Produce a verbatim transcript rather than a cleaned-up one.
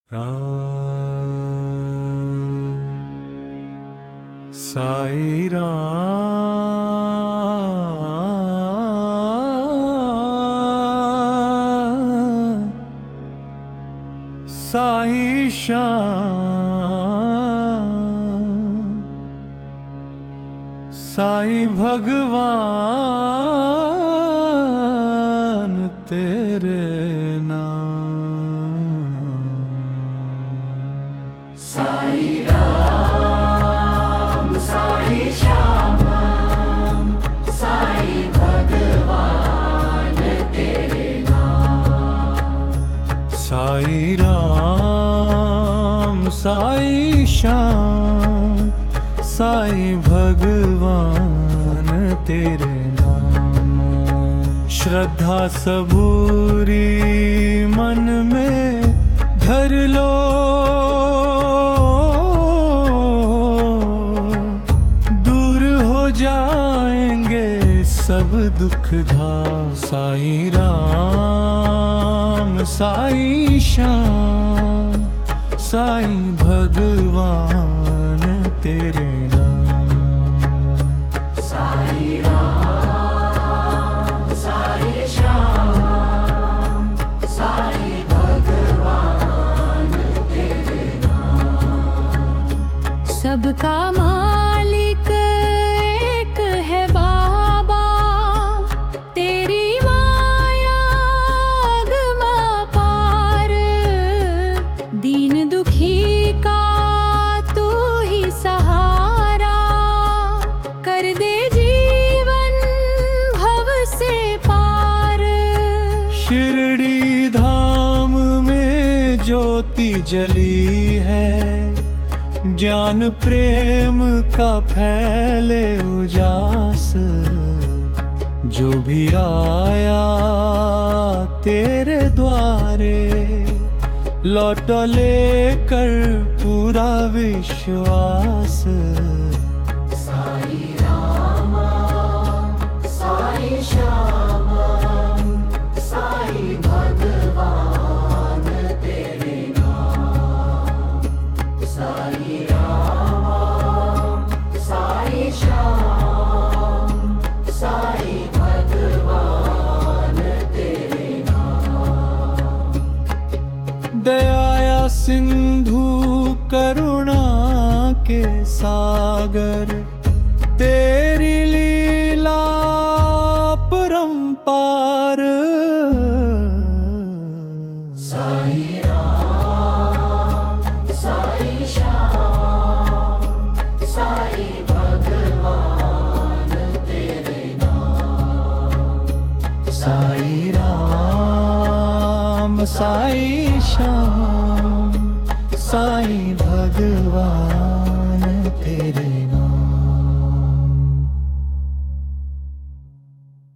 राम साई राम साई श्याम साई भगवान तेरे साई राम साई श्याम साई भगवान तेरे नाम। साई राम साई श्याम साई भगवान तेरे नाम। श्रद्धा सबूरी मन में धर लो, जाएंगे सब दुख धा। साई राम साई श्याम साई भगवान तेरे नाम। साई राम साई श्याम साई भगवान तेरे नाम। सबका मालिक है बाबा, तेरी माया अगमा पार। दीन दुखी का तू ही सहारा, कर दे जीवन भव से पार। शिरडी धाम में ज्योति जली है, ज्ञान प्रेम का फैले उजास। जो भी आया तेरे द्वारे, लौट लेकर पूरा विश्वास। साई राम साई श्याम साई भगवान तेरे नाम। साई राम साई श्याम साई भगवान तेरे नाम। दया सिंधु करुणा के सागर, तेरी लीला परंपार। साई राम साई श्याम साई भगवान तेरे नाम। साई राम साई श्याम साई भगवान तेरे